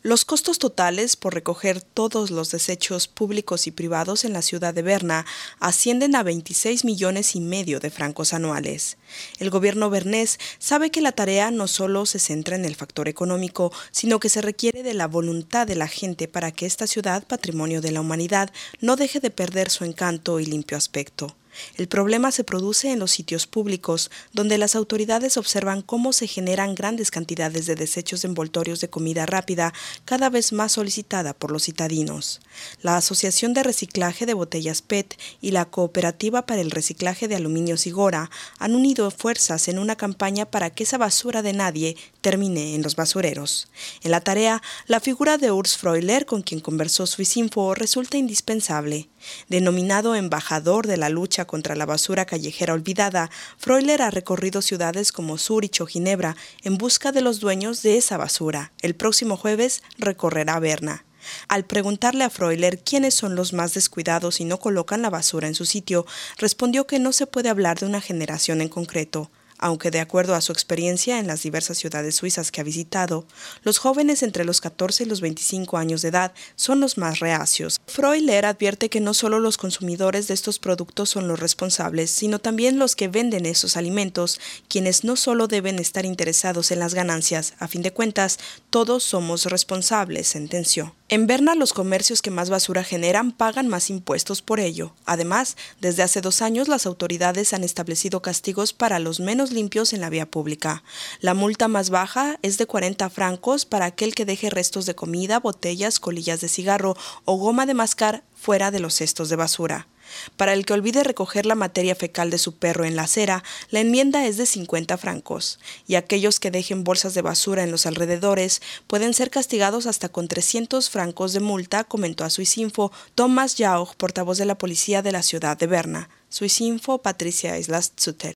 Los costos totales por recoger todos los desechos públicos y privados en la ciudad de Berna ascienden a 26,5 millones de francos anuales. El gobierno bernés sabe que la tarea no solo se centra en el factor económico, sino que se requiere de la voluntad de la gente para que esta ciudad, patrimonio de la humanidad, no deje de perder su encanto y limpio aspecto. El problema se produce en los sitios públicos, donde las autoridades observan cómo se generan grandes cantidades de desechos de envoltorios de comida rápida, cada vez más solicitada por los citadinos. La Asociación de Reciclaje de Botellas PET y la Cooperativa para el Reciclaje de Aluminio Sigora han unido fuerzas en una campaña para que esa basura de nadie termine en los basureros. En la tarea, la figura de Urs Freuler, con quien conversó Swissinfo, resulta indispensable. Denominado embajador de la lucha contra la basura callejera olvidada, Freuler ha recorrido ciudades como Zúrich o Ginebra en busca de los dueños de esa basura. El próximo jueves recorrerá Berna. Al preguntarle a Freuler quiénes son los más descuidados y no colocan la basura en su sitio, respondió que no se puede hablar de una generación en concreto. Aunque de acuerdo a su experiencia en las diversas ciudades suizas que ha visitado, los jóvenes entre los 14 y los 25 años de edad son los más reacios. Freuler advierte que no solo los consumidores de estos productos son los responsables, sino también los que venden esos alimentos, quienes no solo deben estar interesados en las ganancias, a fin de cuentas, todos somos responsables, sentenció. En Berna, los comercios que más basura generan pagan más impuestos por ello. Además, desde hace 2 años las autoridades han establecido castigos para los menos limpios en la vía pública. La multa más baja es de 40 francos para aquel que deje restos de comida, botellas, colillas de cigarro o goma de mascar fuera de los cestos de basura. Para el que olvide recoger la materia fecal de su perro en la acera, la enmienda es de 50 francos, y aquellos que dejen bolsas de basura en los alrededores pueden ser castigados hasta con 300 francos de multa, comentó a Swissinfo Thomas Jauch, portavoz de la policía de la ciudad de Berna. Swissinfo, Patricia Islas-Zutter.